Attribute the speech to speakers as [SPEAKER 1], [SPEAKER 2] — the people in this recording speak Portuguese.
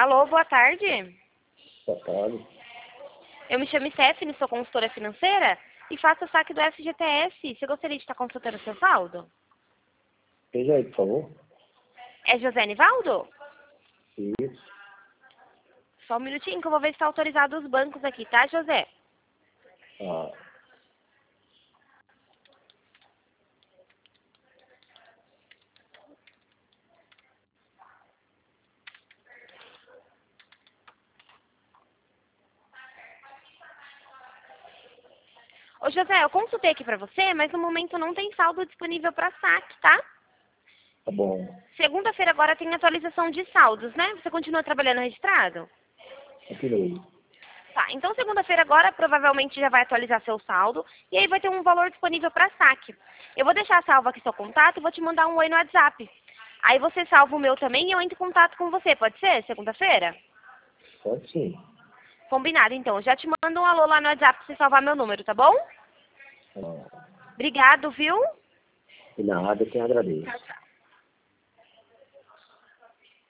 [SPEAKER 1] Alô, boa tarde.
[SPEAKER 2] Boa tarde.
[SPEAKER 1] Eu me chamo Stephanie, sou consultora financeira e faço o saque do FGTS. Você gostaria de estar consultando o seu saldo?
[SPEAKER 2] Veja aí, por favor.
[SPEAKER 1] É José Nivaldo?
[SPEAKER 2] Isso.
[SPEAKER 1] Só um minutinho que eu vou ver se está autorizado os bancos aqui, tá, José?
[SPEAKER 2] Ah,
[SPEAKER 1] Ô, José, eu consultei aqui pra você, mas no momento não tem saldo disponível para saque, tá?
[SPEAKER 2] tá bom.
[SPEAKER 1] Segunda-feira agora tem atualização de saldos, né? Você continua trabalhando registrado?
[SPEAKER 2] Continue.
[SPEAKER 1] Tá, então segunda-feira agora provavelmente já vai atualizar seu saldo e aí vai ter um valor disponível para saque. Eu vou deixar salvo aqui seu contato e vou te mandar um oi no WhatsApp. Aí você salva o meu também e eu entro em contato com você, pode ser? Segunda-feira?
[SPEAKER 2] Pode sim.
[SPEAKER 1] Combinado, então. Eu já te mando um alô lá no WhatsApp pra você salvar meu número, tá bom?
[SPEAKER 2] Ah,
[SPEAKER 1] Obrigado, viu?
[SPEAKER 2] de nada, quem agradeço.
[SPEAKER 1] Tchau, tchau.